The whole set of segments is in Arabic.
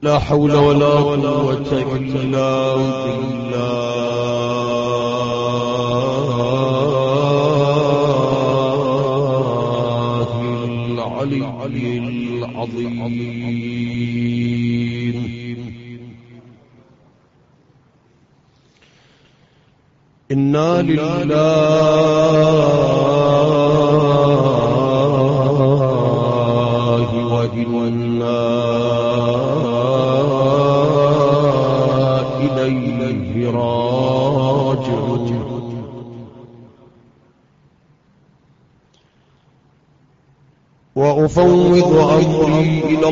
لا حول ولا قوة إلا بالله العلي العظيم. إنا لله وإنا إليه راجعون. وأفوض أمري إلى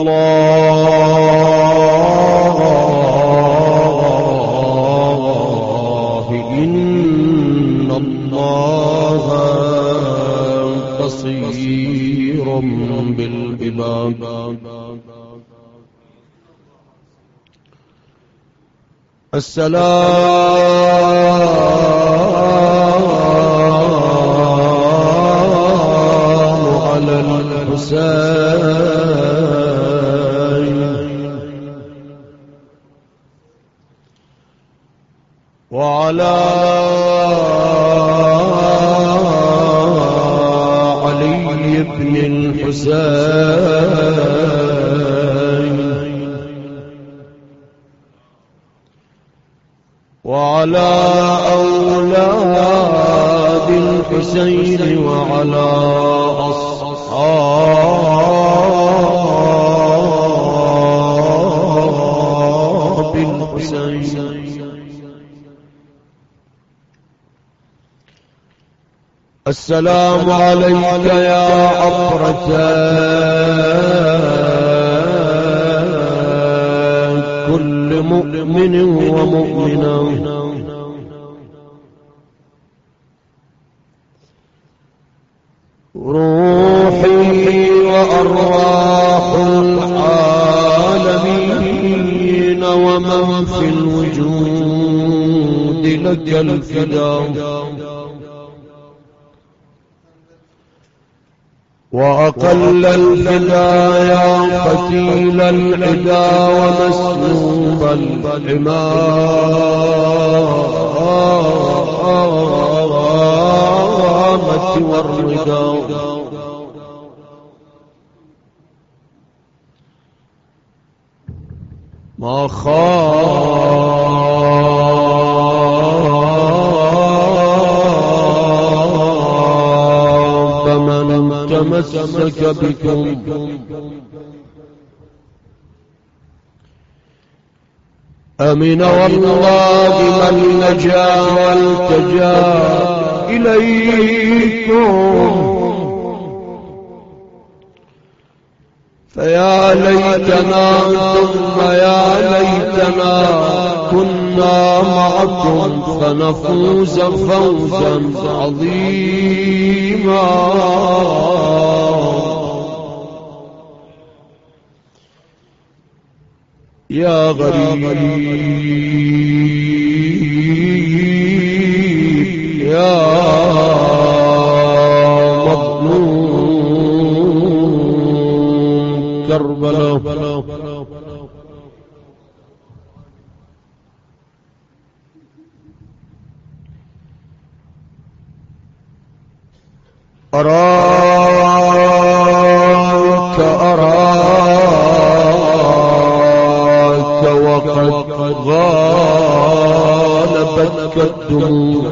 الله إن الله بصير بالعباد. السلام على الحسين وعلى علي بن الحسين وعلى أولاد الحسين وعلى أصحاب الحسين. السلام عليك يا عبرة كل مؤمن ومؤمنة روحي وأرواح العالمين ومن في الوجود لك الفداء. وأقل الفدا يا قتيل العدا ومسلوب العمامة والرداء. ما خاب من تمسك بكم أمن والله من نجا والتجا إليكم. فيا ليتنا ثم يا ليتنا كنا معكم فنفوز فوزا عظيما. يا غريب يا مظلوم كربلاء أراك وقد غالبتك الدموع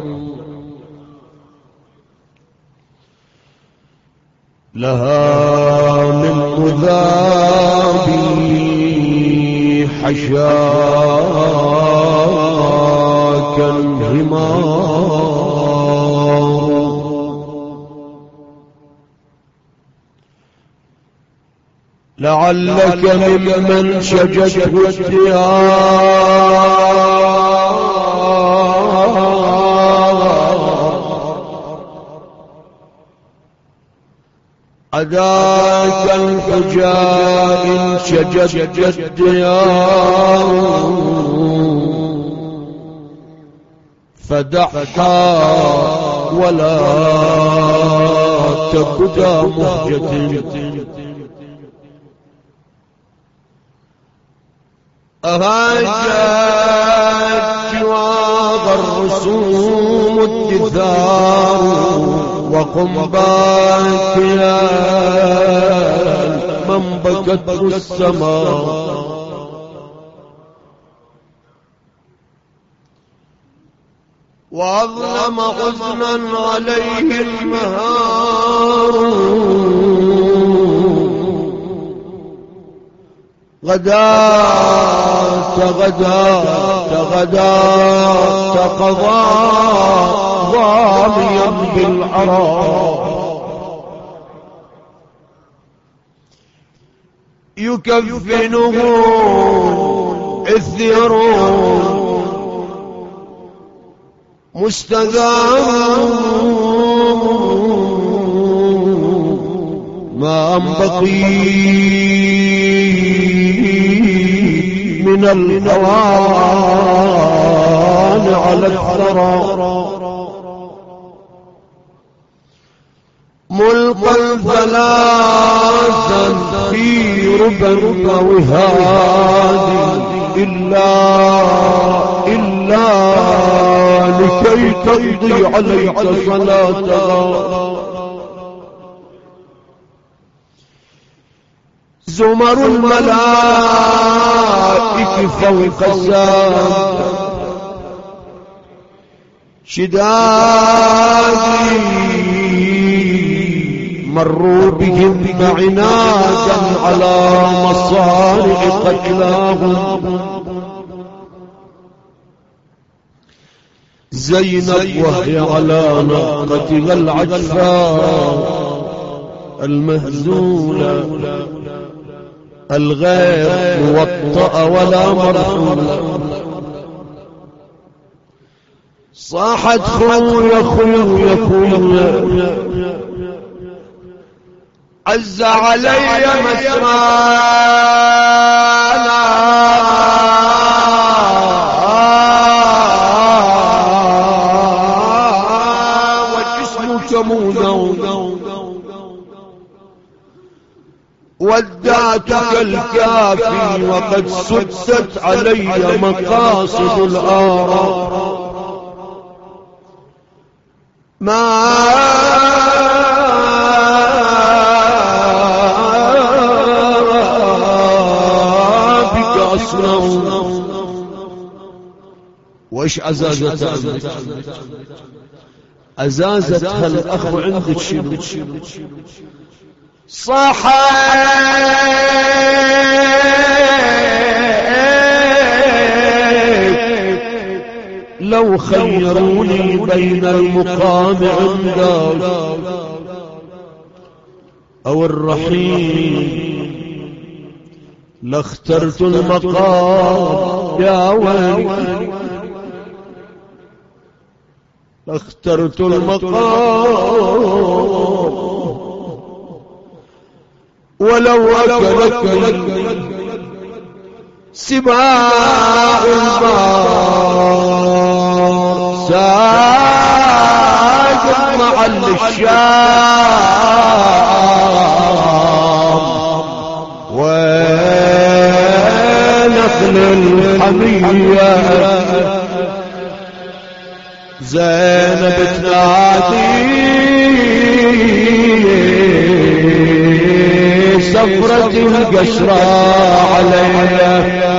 لها من مذابي حشاك الهمار. لعلك ممن شجته الديار عداك الفجاء إن شجت الديار فدعها ولا تبدى مهجة. أهاجت جواض الرسوم الدثار وقم باكيا من بكته السماء وأظلم حزنا عليه المهار غداة قضى ضاميا بالعراء يكفنه إثير مستدام ما بقي من الهوان على الثرى ملقا ثلاثا في ربا وهاد إلا لكي تقضي عليك صلاتها زمر الملائكة فوق السماء شدادي مروا بهم عنادا على مصارع قتلاهم زينب وهي على ناقتها العجفاء المهزولة الغير موطأ ولا مرحولة صاحت خويا خويا خويا عز علي مسرانا والجسم كمونا ودعتك الكافي وقد سدت علي مقاصد الآراء ما بك أصنع وإيش عزازتها الأخ عندك شنو لو خيروني بين المقام عندك أو الرحيم لاخترت المقام يا ولي لاخترت المقام ولو أكلك سباع البار ساجد مع الشام ونخل الحمية زينب تنادي سفرة القشرة علينا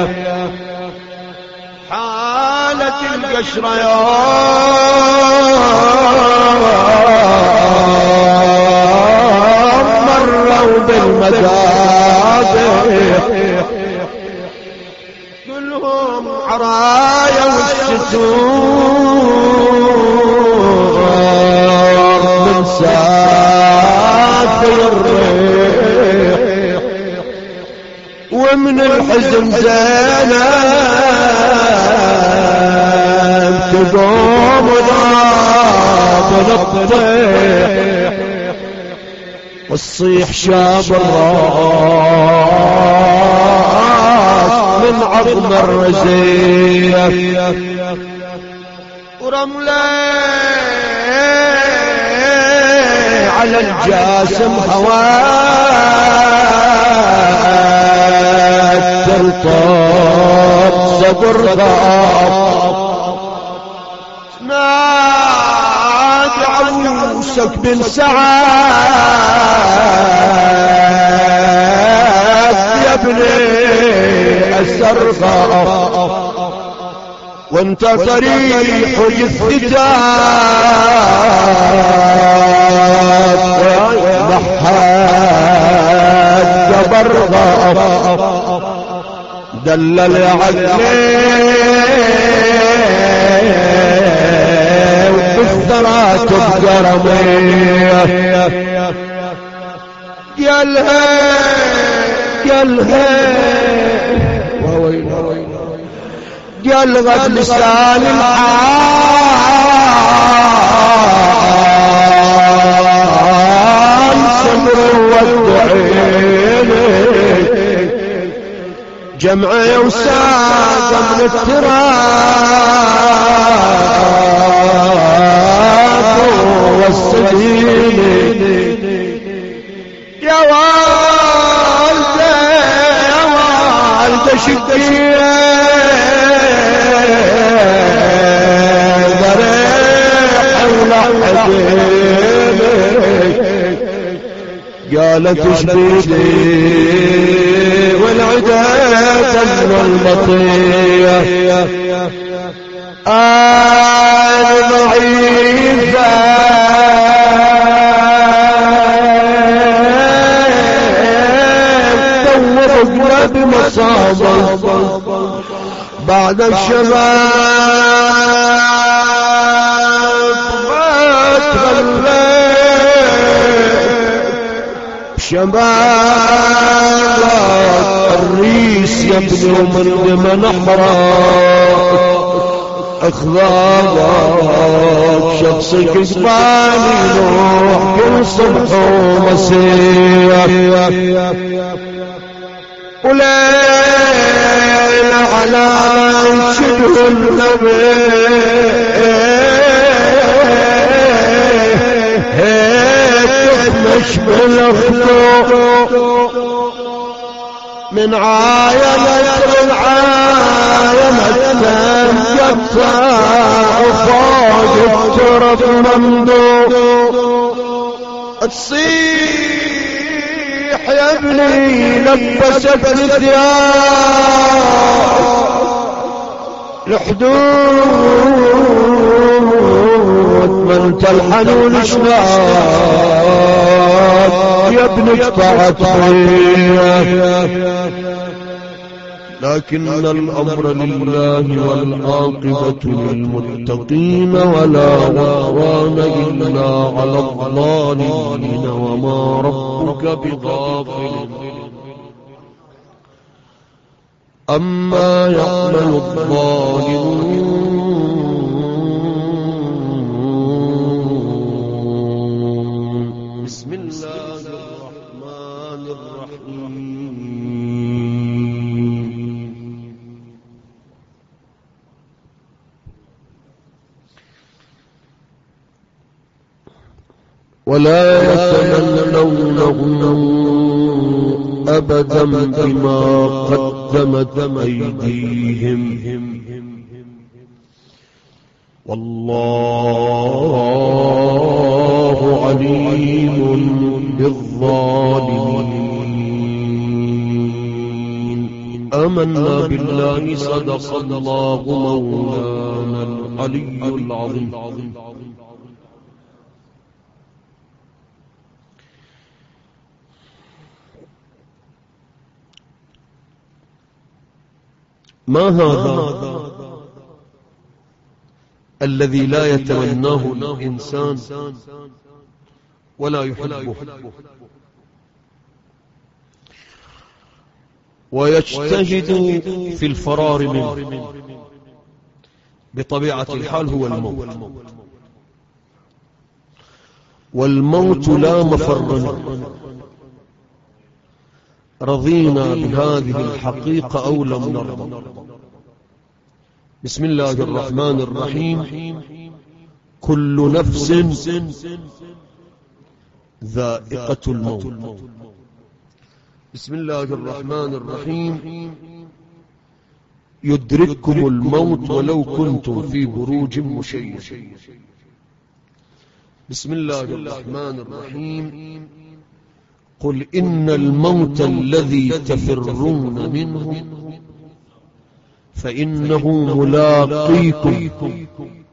حالة القشرة يا مروا بالمذابح كلهم عرايا والستور من سافر الريح ومن الحزن زينب تقوم ضاب الطيح والصيح شاب الراس من عظم الرزية ورملة على الجاسم هوات الطاب صبر غاب نادي عروسك بن سعد يا ابني السرقة وانت طريح جثتك محاد جبرغة دلل عليه وبالثرات الجرمية قالها قلغت لسان الحال صبر والدعين جمع وساق من التراب والسجين يا والده شقيه قالت اشبيدي والعداة من المطية أنا ضعيفة دورقنا بمصابة بعد الشباب شباب الريس يبدو من ضمن احراق اخذاك شخصك اسباني نوح كل صبح ومسيح وليل على شده النبي مشبل اخطو من عايمة العايمة يبتع وفوق الترب ممدوح تصيح يا ابني لبست الثياب الحدود من تلحنون شباب يا ابن اقطعت لكن الأمر لله والعاقبة للمتقين ولا عدوان إلا على الظالمين وما ربك بغافل أما يعمل الظالمون. بسم الله الرحمن الرحيم. ولا يتمنونه أبدا بما قدمت أيديهم والله عليم بالظالمين. آمنا بالله صدق الله مولانا العلي العظيم. ما هذا الذي لا يتمناه الإنسان ولا يحبه ويجتهد في الفرار منه؟ بطبيعة الحال هو الموت، والموت لا مفر منه، رضينا بهذه الحقيقة أو لم نرضى. بسم الله الرحمن الرحيم. كل نفس ذائقة الموت. بسم الله الرحمن الرحيم. يدرككم الموت ولو كنتم في بروج مشيدة. بسم الله الرحمن الرحيم. قل إن الموت الذي تفرون منه فإنه ملاقيكم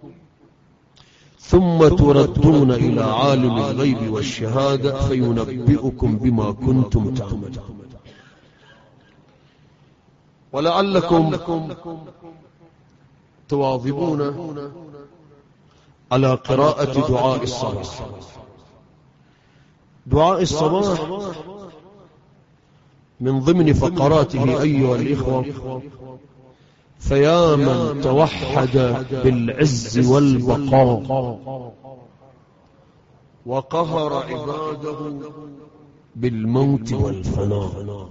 ثم تردون إلى عالم الغيب والشهادة فينبئكم بما كنتم تعملون. ولعلكم تواظبون على قراءة دعاء الصباح. دعاء الصباح من ضمن فقراته أيها الإخوة: فيا من توحد بالعز والبقاء وقهر عباده بالموت والفناء.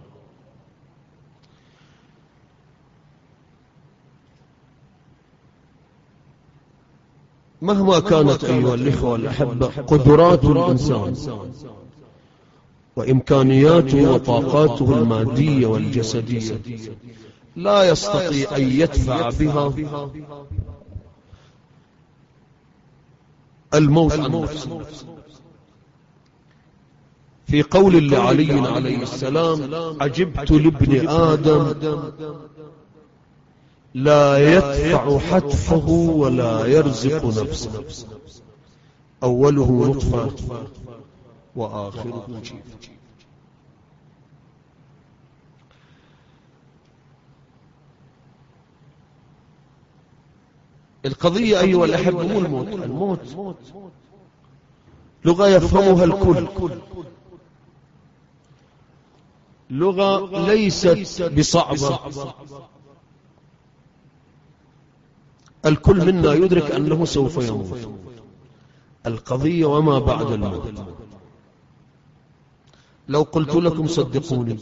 مهما كانت أيها الإخوة الأحبة قدرات الإنسان وإمكانياته وطاقاته المادية والجسدية، لا يستطيع أن يدفع بها الموت عن نفسه. في قول لعلي عليه السلام: عجبت لابن آدم لا يدفع حتفه ولا يرزق نفسه، أوله نطفة وآخره جيف. القضية أيها الأحبة مو الموت. الموت لغة يفهمها الكل، لغة ليست بصعبة، الكل منا يدرك أنه سوف يموت. القضية وما بعد الموت. لو قلت لكم صدقوني،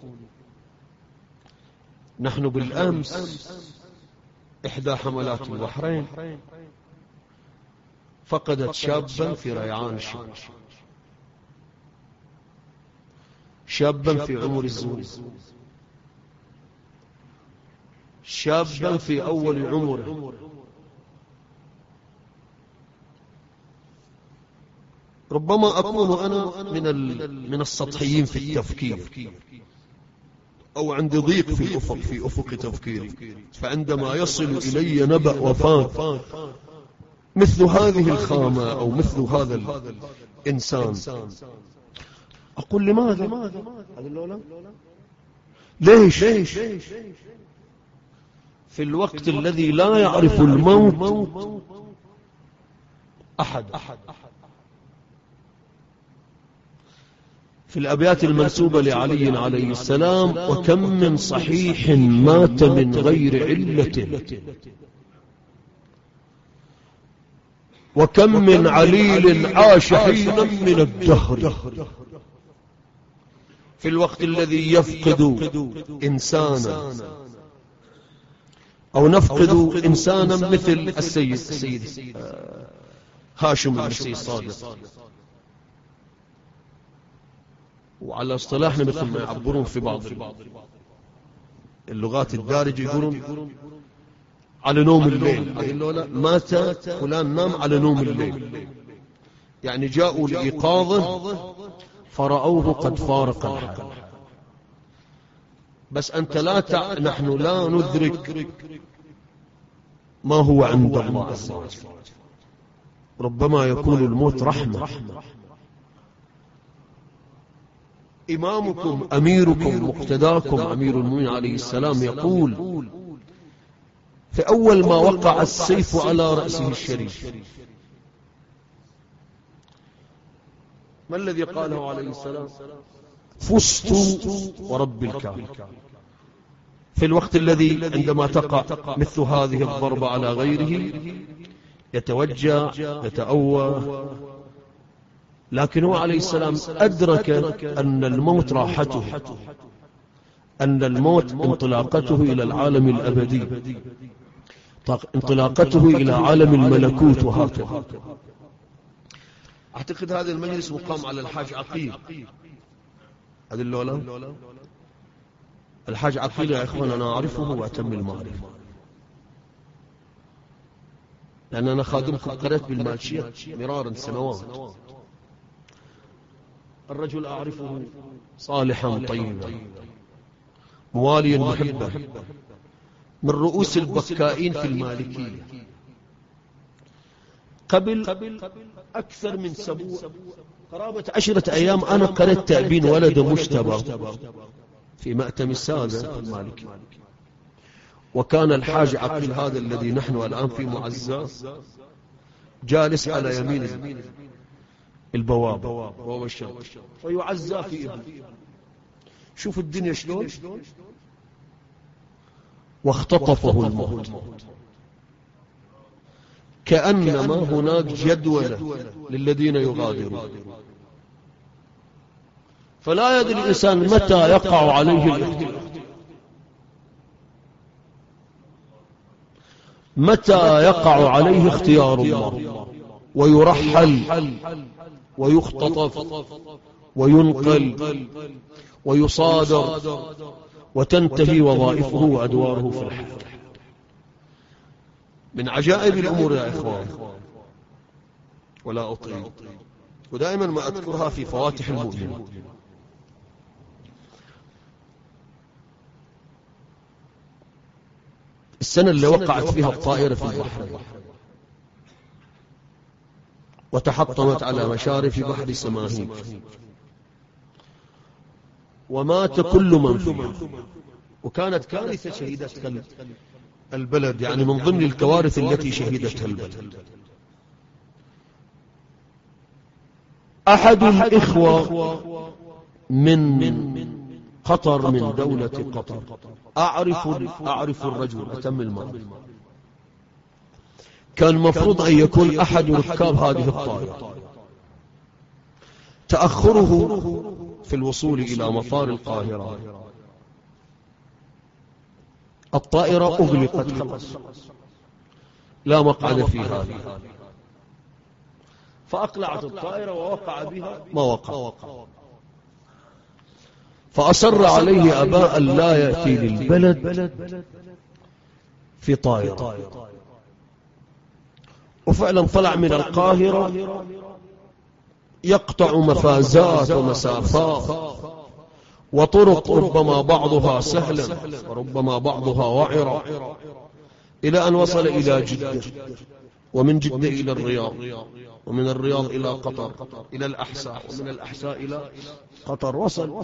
نحن بالأمس إحدى حملات البحرين فقدت شابا في ريعان الشمس، شابا في عمر الزمن، شابا في أول عمره. ربما أكون أنا من السطحيين في التفكير، أو عندي ضيق في أفق تفكيري، فعندما يصل إلي نبأ وفاة مثل هذه الخامة أو مثل هذا الإنسان، أقول لماذا؟ ليش؟ في الوقت الذي لا يعرف الموت أحد. في الأبيات المنسوبة لعلي عليه السلام: وكم من صحيح مات من غير علة، وكم من عليل عاش حينا من الدهر. في الوقت الذي يفقد إنسانا أو نفقد إنسانا مثل السيد هاشم السيد صادق، وعلى اصطلاحنا مثل ما يعبرون في بعض اللغات الدارجة يقولون على نوم الليل. مات فلان، نام على نوم الليل، يعني جاءوا لإيقاظه فرأوه قد فارق الحال. بس أنت نحن لا ندرك ما هو عند الله عز وجل. ربما يكون الموت رحمة. إمامكم أميركم مقتداكم أمير المؤمنين عليه السلام يقول في أول ما وقع السيف على رأسه الشريف، ما الذي قاله عليه السلام؟ فزت ورب الكعبة. في الوقت الذي عندما تقع مثل هذه الضربة على غيره يتوجع يتأوى، لكن هو عليه السلام أدرك أن الموت راحته، أن الموت انطلاقته إلى العالم الأبدي، انطلاقته إلى عالم الملكوت. وهكذا أعتقد هذا المجلس مقام على الحاج عقيل، هذا اللولان الحاج عقيل يا إخوان أنا أعرفه وأتم المعرفة، لأن أنا خادمكم قريت بالمالشية مرارا سنوات. الرجل أعرفه صالحا طيبا مواليا محبا، من رؤوس البكائين في المالكية. قبل أكثر من أسبوع قرابة 10 أيام أنا قرأت تأبين ولد مشتبه في مأتم السادة في المالكية، وكان الحاج عقيل هذا الذي نحن الآن في معزة جالس على يمين البوابة وهو الشرق، فيعزى في ابنه. شوف الدنيا شلون، واختطفه الموت كأنما هناك جدولة للذين يغادرون. فلا يدري الإنسان متى يقع عليه الاختلاف، متى يقع عليه اختيار الله، ويرحل ويختطف وينقل ويصادر، وتنتهي وظائفه وأدواره في الحياة. من عجائب الأمور يا إخوان، ولا أطيل، ودائما ما أذكرها في فواتح المؤمنين. السنة اللي وقعت فيها الطائرة في البحر وتحطمت على مشارف بحر سماهيك، ومات كل من فيها، وكانت كارثة شهدتها البلد، يعني من ضمن الكوارث التي شهدتها البلد. أحد الإخوة من قطر، من دولة قطر، أعرف الرجل أتم المال، كان مفروض أن يكون أحد ركاب هذه الطائرة. تأخره في الوصول إلى مطار القاهرة، الطائرة أغلقت خلاص، لا مقعد فيها، فأقلعت الطائرة ووقع بها ما وقع. فأصر عليه أباء لا يأتي للبلد في طائرة، وفعلا طلع من القاهرة يقطع مفازات ومسافات وطرق ربما بعضها سهلا وربما بعضها وعرة، إلى أن وصل إلى جدة، ومن جدة إلى الرياض، ومن الرياض إلى قطر، إلى الأحساء، ومن الأحساء إلى قطر. وصل.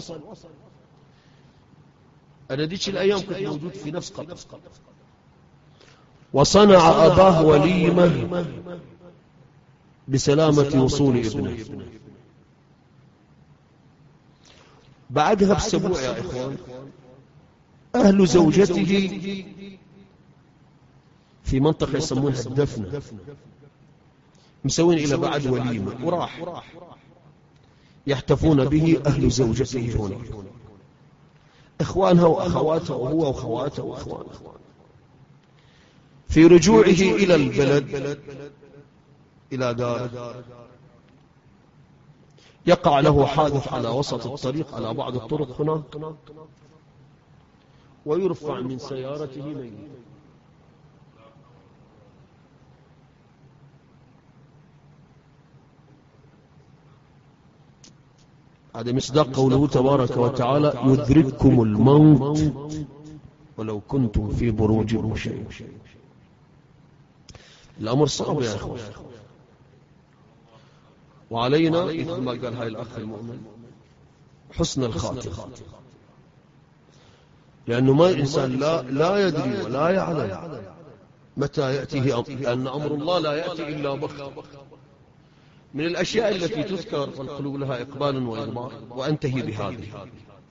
أنا ديش الأيام كنت موجود في نفس قطر، وصنع أباه وليمة بسلامة وصول ابنه. بعدها بسبوع يا إخوان، أهل زوجته في منطقة يسمونها الدفنة مسوين إلى بعد وليمة، وراح يحتفون به أهل زوجته هنا، إخوانها وأخواتها، وهو وأخواته وأخوانه. في رجوعه إلى البلد إلى داره يقع له حادث على وسط الطريق، على بعض الطرق هناك، ويرفع من سيارته ميت. هذا مصداق قوله تبارك وتعالى: يدرككم الموت ولو كنتم في بروج مشيدة. الأمر صعب يا أخوان، وعلينا مثل ما قال هاي الأخ المؤمن حسن الخاتمة، لأنه ما الإنسان لا يدري ولا يعلم متى يأتيه أمر، لأن أمر الله لا يأتي إلا بغتة. من الأشياء التي تذكر والقلوب لها إقبال وإدبار، وأنتهي بهذه،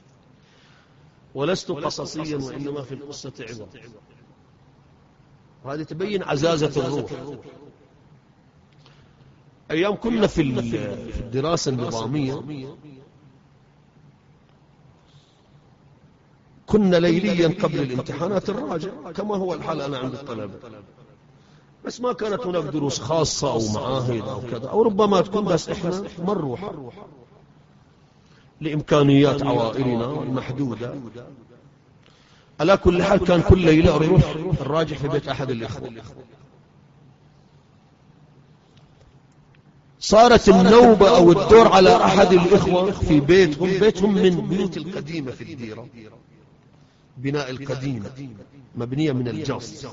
ولست قصصيا وإنما في القصة عظة، وهذه تبين عزازة الروح. أيام كنا في الدراسة النظامية كنا ليليا قبل الامتحانات الراجع، كما هو الحال أنا عند الطلبة، بس ما كانت هناك دروس خاصة أو معاهد أو كذا، أو ربما تكون بس إحنا مروحة لإمكانيات عوائلنا المحدودة. على كل حال كان كل ليلة نروح الراجح في بيت أحد الإخوة. صارت النوبة أو الدور على أحد الإخوة في بيتهم من بيوت القديمة في الديرة، بناء القديمة مبنية من الجص.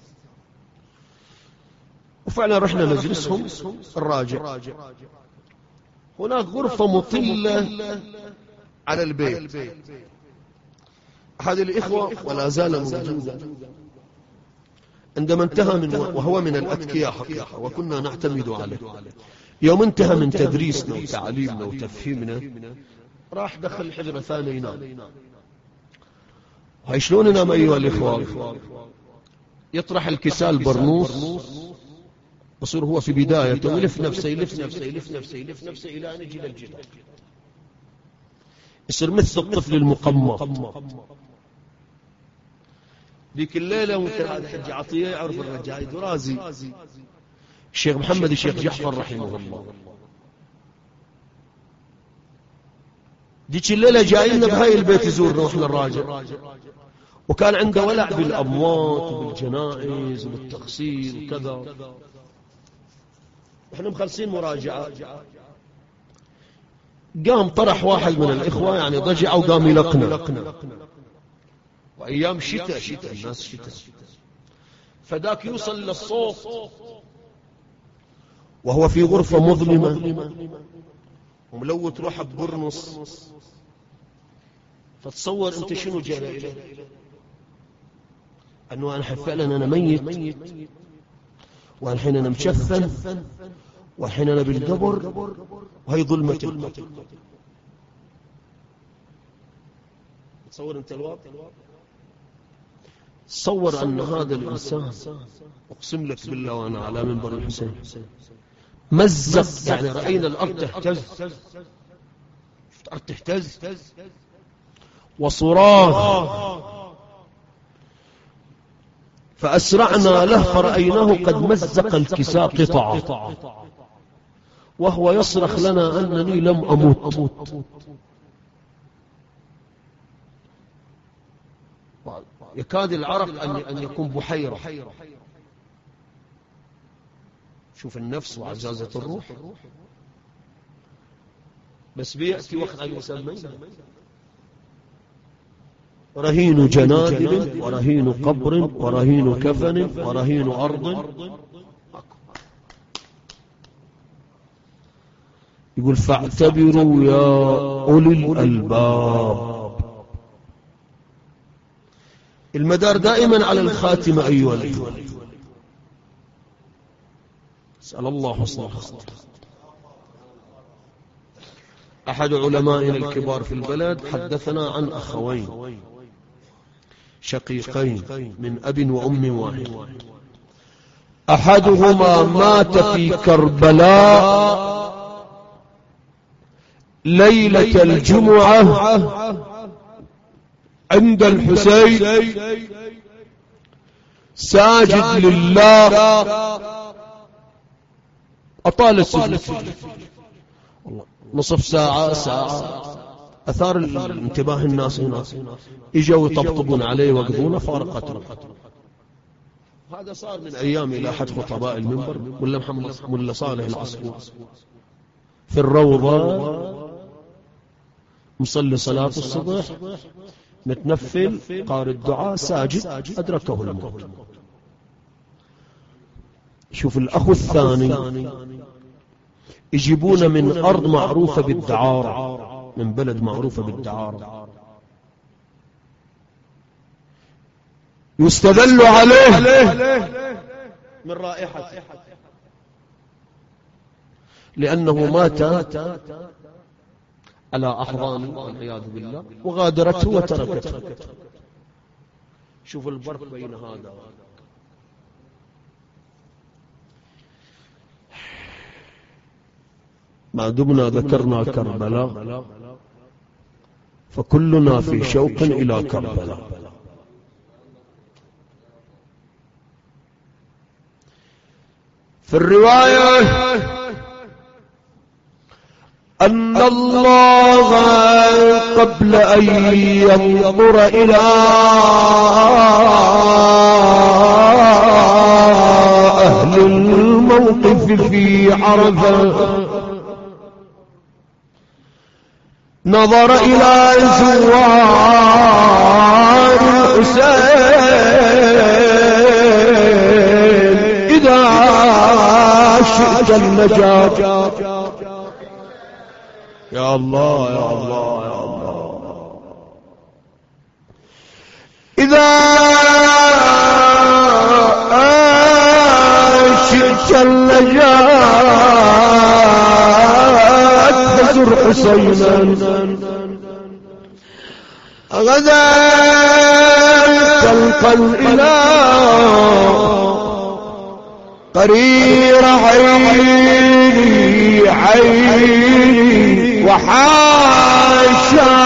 وفعلا رحنا مجلسهم الراجع، هناك غرفة مطلة على البيت. أحد الإخوة ولا زال موجودا عندما انتهى من وهو من الأتقياء حقيقة وكنا نعتمد عليه، يوم انتهى من تدريسنا وتعليمنا وتفهيمنا راح دخل الحجرة ثاني ينام. هاي شلون ننام أيها الإخوة؟ يطرح الكسال برنوس، يصير هو في بدايته يلف نفسه يلف نفسه يلف نفسه يلف نفسه إلى أن يجي للجدار، يصير مثل الطفل المقمر. ذيك الليلة وانت هذا حج عطية يعرف الرجاء درازي الشيخ محمد الشيخ جعفر رحمه الله، ديك الليلة جاينا بهاي البيت يزورنا واحنا الراجع، وكان عنده ولع بالأموات وبالجنائز وبالتغسيل وكذا. احنا مخلصين مراجعة، قام طرح واحد من الإخوة يعني ضجع وقام يلقنا، وأيام شتاء الناس شتاء، فذاك يوصل للصوت وهو في غرفة مظلمة وملوت روحه ببرنص. فتصور انت شنو جرى إليه، أنه أنا فعلا أنا ميت، والحين أنا مشفن، والحين أنا بالقبر، وهي ظلمة القبر. تصور انت الوضع، تصور أن هذا الإنسان أقسم لك بالله وأنا على منبر الحسين مزق، يعني رأينا الأرض تهتز، شفت الأرض تهتز وصراخ، فأسرعنا له فرأيناه قد مزق الكساء قطعة وهو يصرخ لنا أنني لم أموت. يكاد العرق أن يكون بحيرة. شوف النفس وعزازة الروح، بس بيأتي وقت على الإنسان ميت. رهين جنادل ورهين قبر ورهين كفن ورهين أرض. يقول فاعتبروا يا أولي الألباب. المدار دائما على الخاتمة أيها الإخوة. اسأل الله حسن الخاتمة. أحد علمائنا الكبار في البلد حدثنا عن أخوين شقيقين من أب وأم واحد، أحدهما مات في كربلاء ليلة الجمعة عند الحسين ساجد لله، أطال السجود نصف ساعة أثار الانتباه الناس هنا، إجوا يطبطبون عليه ويوقفون فارقته. هذا صار من أيام إلى أحد خطباء المنبر ملا محمد ملا صالح العصفور في الروضة مصلي صلاة الصبح متنفل قارئ الدعاء ساجد أدركه الموت. شوف الأخ الثاني يجيبون من أرض معروفة بالدعارة، من بلد معروفة بالدعارة، يستدل عليه من رائحته لأنه مات على أحضان والعياذ بالله وغادرته وتركته. شوف الفرق بين هذا. ما دمنا ذكرنا كربلاء فكلنا في شوق إلى كربلاء. في الرواية أن الله قبل أن ينظر إلى أهل الموقف في عرفة نظر إلى زوار الحسين إذا شئت النجاة. يا الله يا الله يا الله، إذا شئت النجاة فزر حسينا غدا تلقى الإله قرير عيني عيني وحاشا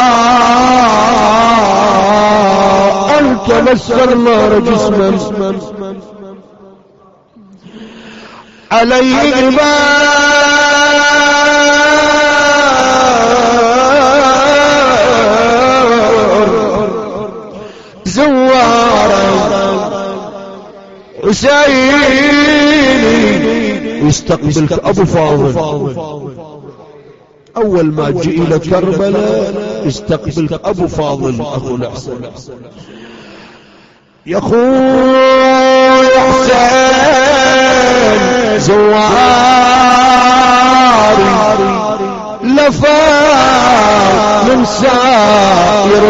أن تمس النار جسما عليه زوارا حسيني يستقبلك أبو فاضل. أول ما جئ إلى كربلاء يستقبلك أبو فاضل أخو الحسين. يا أخوي حسين زواري لفا من سائر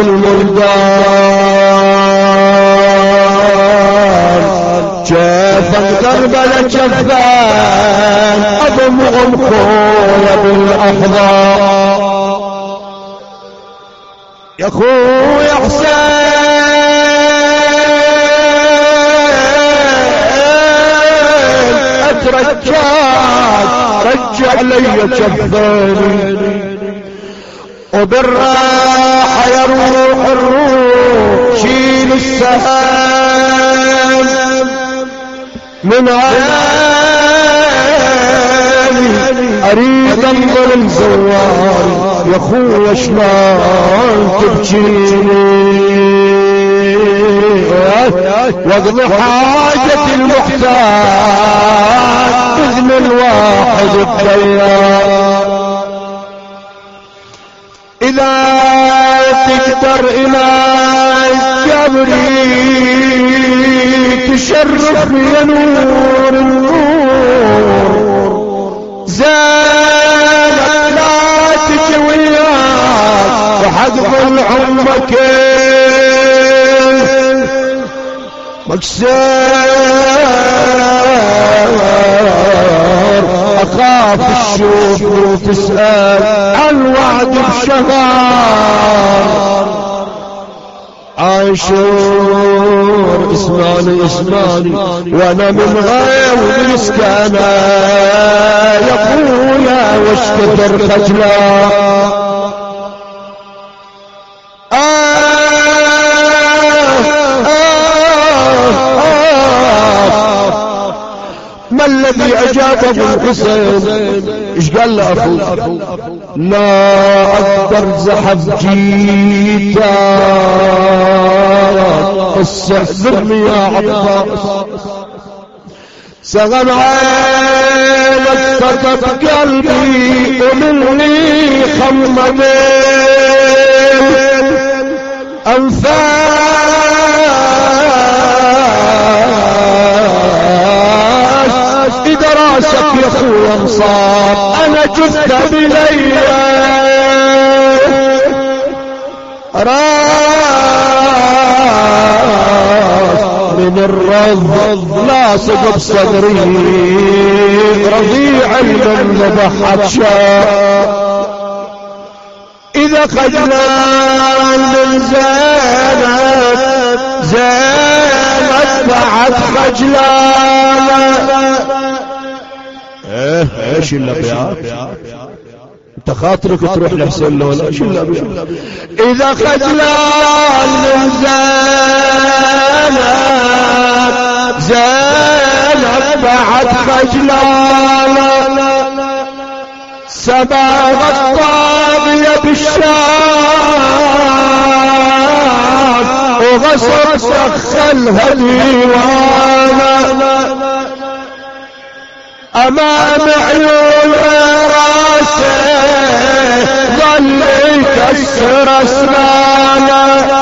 الملدان شافا كربلاء جفان أضمهم خويا بالأحضان. يا أخوي حسين أترجاك رجع لي جفاني وبالراحة يروح الروح شيل السهام من عيني أريد انظر الزوار. يا أخويا شلون تبكيني واقضي حاجة المحتاج بإذن الواحد الطيار. إذا تقدر إلى جبري تشرفني يا نور النور زانك لا تجوياك وحقظ عمك مكسر أخاف الشوف وتسأل عن وعد بشهر عاشور. اسمعني اسمعني وانا من غير مسكانة يا خويا واشكتر خجلا ما الذي أجابه الحسين؟ إيش قال له أخوه؟ لا أقدر زحف جيتا استحذرني يا عباس سغن عينك فتت قلبي ومني خمدين أنفاس إذا راسك يا أخويا انصاب أنا جثة بلي راس من الرض لاصق بصدري رضيع من ذبحت شاء. إذا خجلان من زينب بعد خجلان ايش الابيات؟ انت خاطرك تروح لحسين لولا ايش الابيات؟ اذا خجلان من زينب بعد خجلان سباغ الطاغية بالشام وغصب سخلها ديوانا امام عيون راسه ظل يكسر اسنانه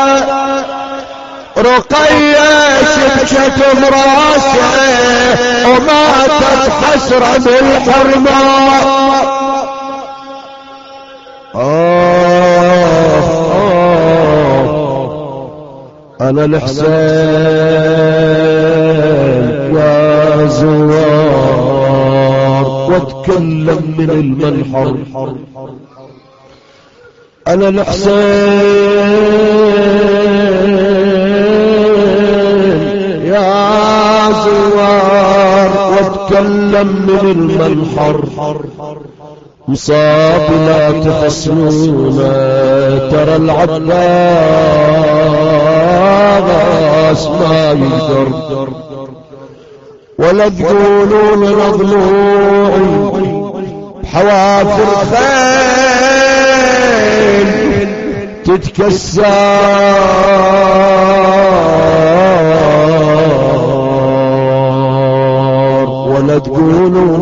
رقية شبشت براسه وماتت حسرة بالحرمان أنا الحسين يا زوار واتكلم من المنحر أنا الحسين يا زوار واتكلم من المنحر مصاب لا تحسنون ترى العباس ما يقدر ولا تقولوا من ضلوعي بحوافر خيل تتكسر ولا تقولوا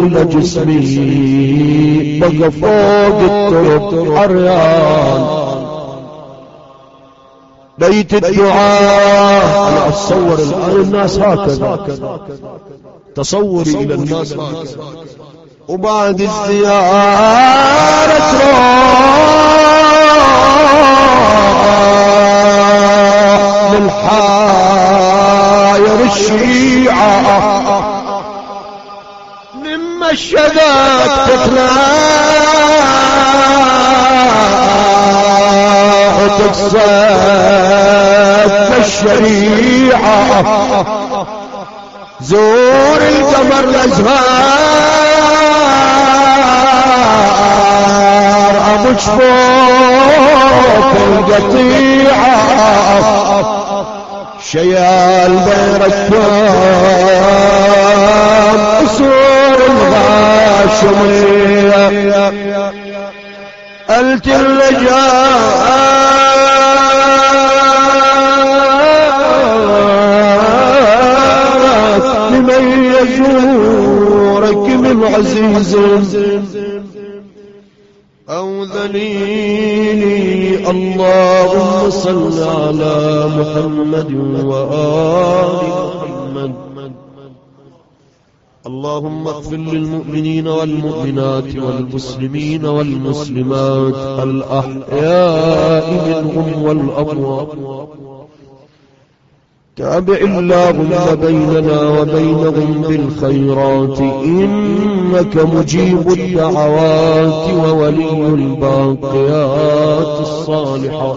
لجسمي بقى فوق الترب عريان بيت الدعاء. أنا أتصور الآن الناس هكذا تصوري إلى الناس هكذا وبعد الزيارة تروح من حاير الشيعة مما الشذات تطلع وتكسب الشريعة زور القمر الازهار ابو شفوف القطيعة شيال بير الشام سور الغاشمية قلت الرجال لمن يزورك من عزيز أو ذليلي. اللهم صل على محمد وآل محمد. اللهم اغفر للمؤمنين والمؤمنات والمسلمين والمسلمات الأحياء منهم والأموات. تابع اللهم بيننا وبينهم بالخيرات إنك مجيب الدعوات وولي الباقيات الصالحات.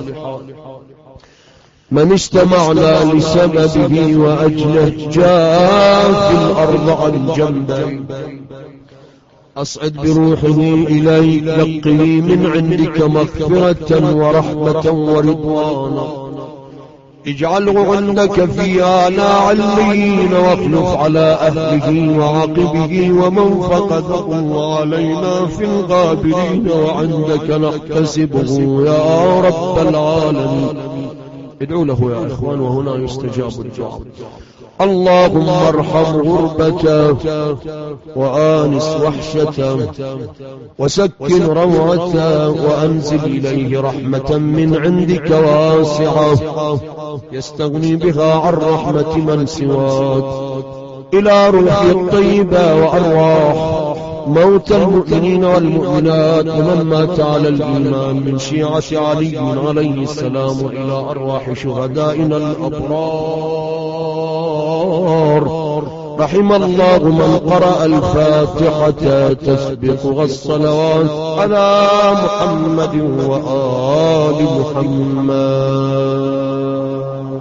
من استمعنا لسببه وأجله جاء في الأرض عن جنبه أصعد بروحه إليك لقني من عندك مغفرة ورحمة ورضوانا اجعله عندك في أعلى عليين واخلف على أهله وعاقبه ومن فقده وعلينا في الغابرين وعندك نحتسبه يا رب العالمين. ادعوا له يا إخوان وهنا يستجاب الدعاء. اللهم ارحم غربته وآنس وحشته وسكن روعته وأنزل إليه رحمة من عندك واسعة يستغني بها عن رحمة من سواك. إلى روحي الطيبة وأرواح موتى المؤمنين والمؤمنات ومن مات على الإيمان من شيعة علي عليه السلام إلى أرواح شهدائنا الأبرار. رحم الله من قرأ الفاتحة تسبقها الصلوات على محمد وآل محمد.